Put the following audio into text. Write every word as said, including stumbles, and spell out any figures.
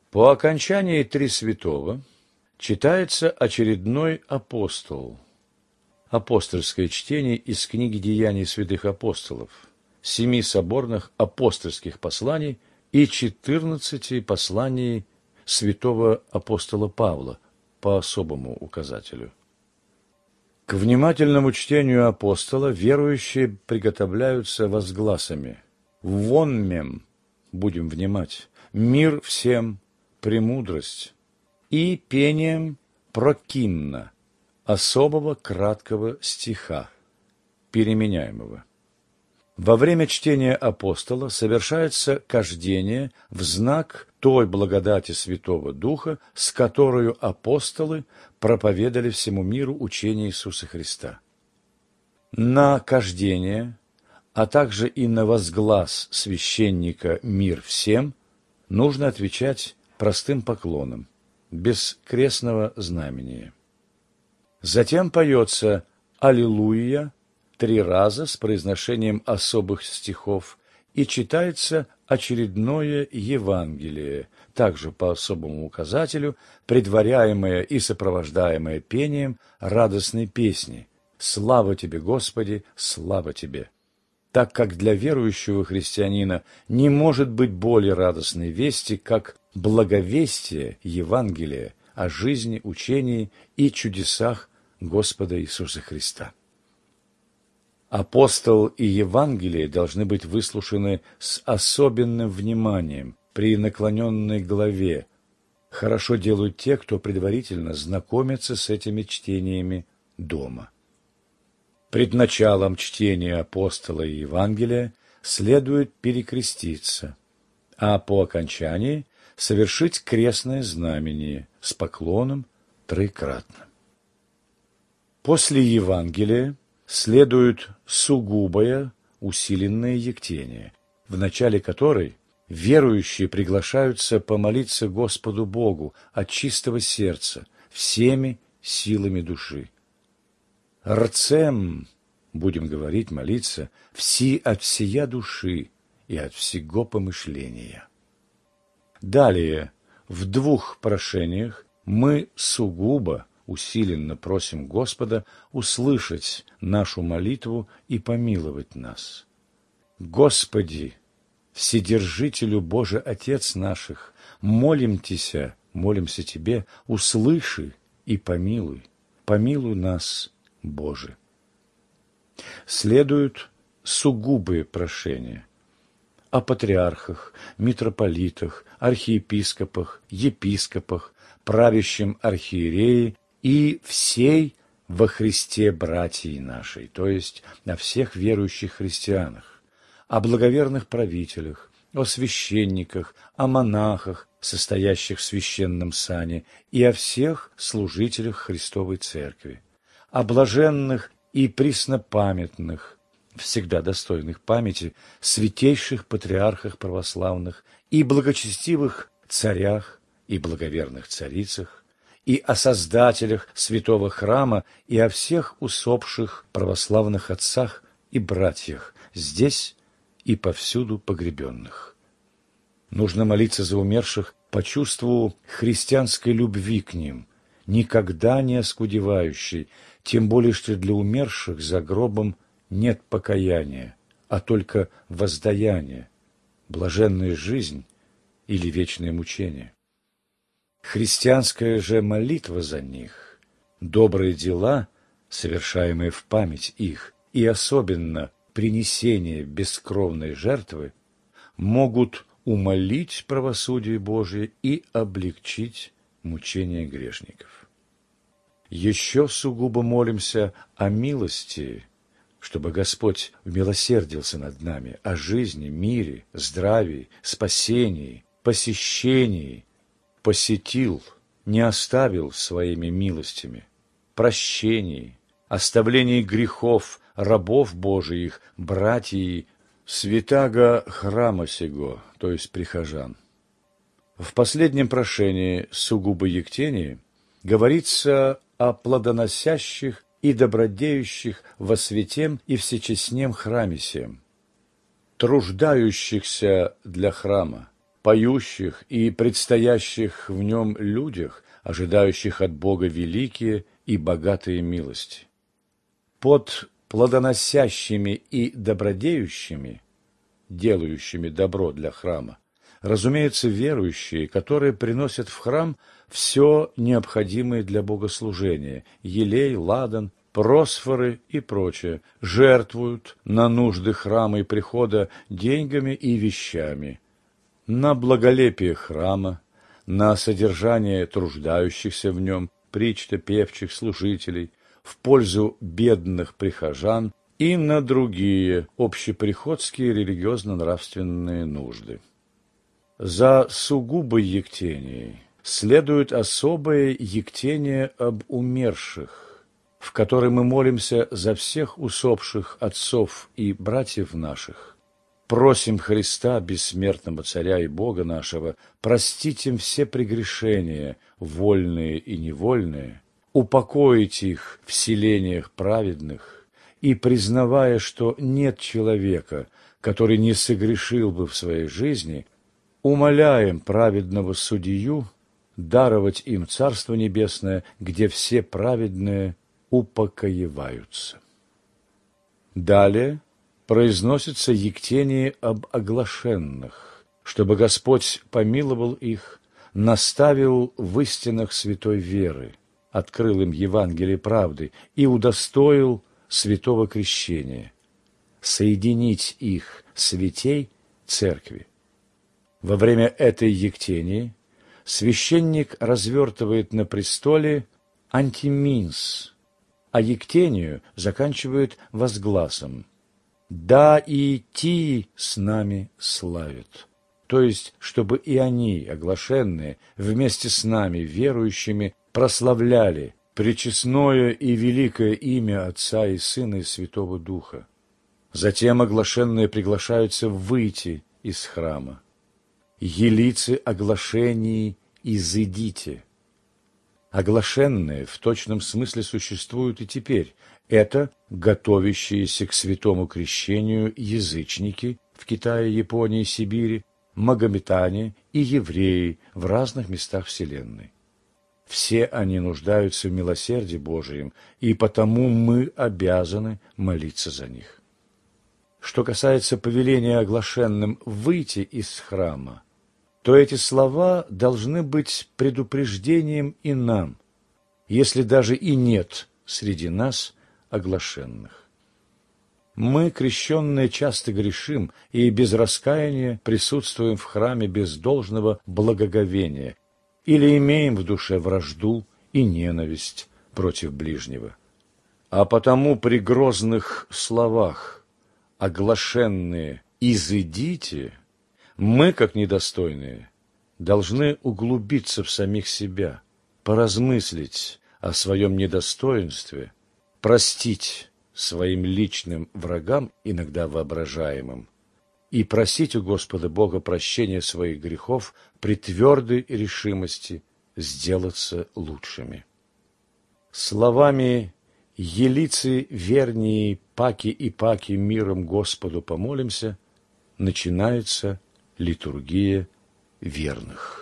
По окончании Три Святого читается очередной апостол. Апостольское чтение из книги «Деяний святых апостолов», семи соборных апостольских посланий и четырнадцати посланий святого апостола Павла по особому указателю. К внимательному чтению апостола верующие приготовляются возгласами: «Вонмем» – будем внимать, «мир всем, премудрость» и пением прокинна – особого краткого стиха, переменяемого. Во время чтения апостола совершается кождение в знак той благодати Святого Духа, с которой апостолы проповедали всему миру учение Иисуса Христа. На кождение, а также и на возглас священника «Мир всем» нужно отвечать простым поклоном, без крестного знамения. Затем поется «Аллилуйя» три раза с произношением особых стихов и читается очередное Евангелие, также по особому указателю, предваряемое и сопровождаемое пением радостной песни «Слава Тебе, Господи, слава Тебе!», так как для верующего христианина не может быть более радостной вести, как благовестие Евангелия о жизни, учении и чудесах Господа Иисуса Христа. Апостол и Евангелие должны быть выслушаны с особенным вниманием при наклоненной главе. Хорошо делают те, кто предварительно знакомится с этими чтениями дома. Пред началом чтения апостола и Евангелия следует перекреститься, а по окончании совершить крестное знамение с поклоном троекратно. После Евангелия следует сугубое усиленное ектение, в начале которой верующие приглашаются помолиться Господу Богу от чистого сердца всеми силами души. «Рцем», будем говорить, молиться, «вси от всея души и от всего помышления». Далее, в двух прошениях мы сугубо усиленно просим Господа услышать нашу молитву и помиловать нас. Господи, Вседержителю Боже Отец наших, молим Тися, молимся Тебе, услыши и помилуй, помилуй нас, Боже. Следуют сугубые прошения о патриархах, митрополитах, архиепископах, епископах, правящем архиерее и всей во Христе братьей нашей, то есть о всех верующих христианах, о благоверных правителях, о священниках, о монахах, состоящих в священном сане, и о всех служителях Христовой Церкви, о блаженных и преснопамятных, всегда достойных памяти, святейших патриархах православных и благочестивых царях и благоверных царицах, и о создателях святого храма, и о всех усопших православных отцах и братьях, здесь и повсюду погребенных. Нужно молиться за умерших по чувству христианской любви к ним, никогда не оскудевающей, тем более, что для умерших за гробом нет покаяния, а только воздаяние, блаженная жизнь или вечное мучение. Христианская же молитва за них, добрые дела, совершаемые в память их, и особенно принесение бескровной жертвы, могут умолить правосудие Божие и облегчить мучения грешников. Еще сугубо молимся о милости, чтобы Господь умилосердился над нами, о жизни, мире, здравии, спасении, посещении, посетил, не оставил своими милостями, прощении, оставлении грехов рабов Божиих, братьев, святаго храма сего, то есть прихожан. В последнем прошении сугубо ектении говорится о плодоносящих и добродеющих во святем и всечестнем храме сем, труждающихся для храма, поющих и предстоящих в нем людях, ожидающих от Бога великие и богатые милости. Под плодоносящими и добродеющими, делающими добро для храма, разумеется, верующие, которые приносят в храм все необходимое для богослужения – елей, ладан, просфоры и прочее, жертвуют на нужды храма и прихода деньгами и вещами, на благолепие храма, на содержание труждающихся в нем, причта, певчих, служителей, в пользу бедных прихожан и на другие общеприходские религиозно-нравственные нужды. За сугубой ектенией следует особое ектение об умерших, в которой мы молимся за всех усопших отцов и братьев наших. Просим Христа, бессмертного Царя и Бога нашего, простить им все прегрешения, вольные и невольные, упокоить их в селениях праведных и, признавая, что нет человека, который не согрешил бы в своей жизни, умоляем праведного судью даровать им Царство Небесное, где все праведные упокоеваются. Далее произносится ектение об оглашенных, чтобы Господь помиловал их, наставил в истинах святой веры, открыл им Евангелие правды и удостоил святого крещения, соединить их святей церкви. Во время этой ектении священник развертывает на престоле антиминс, а ектению заканчивает возгласом «Да и ти с нами славят», то есть, чтобы и они, оглашенные, вместе с нами, верующими, прославляли пречестное и великое имя Отца и Сына и Святого Духа. Затем оглашенные приглашаются выйти из храма. «Елицы оглашении изыдите». Оглашенные в точном смысле существуют и теперь. Это готовящиеся к святому крещению язычники в Китае, Японии, Сибири, магометане и евреи в разных местах Вселенной. Все они нуждаются в милосердии Божием, и потому мы обязаны молиться за них. Что касается повеления оглашенным выйти из храма, то эти слова должны быть предупреждением и нам, если даже и нет среди нас оглашенных. Мы, крещенные, часто грешим и без раскаяния присутствуем в храме без должного благоговения или имеем в душе вражду и ненависть против ближнего. А потому при грозных словах «оглашенные изыдите» мы, как недостойные, должны углубиться в самих себя, поразмыслить о своем недостоинстве, простить своим личным врагам, иногда воображаемым, и просить у Господа Бога прощения своих грехов при твердой решимости сделаться лучшими. Словами «Елицы вернии паки и паки миром Господу помолимся» начинается литургия верных.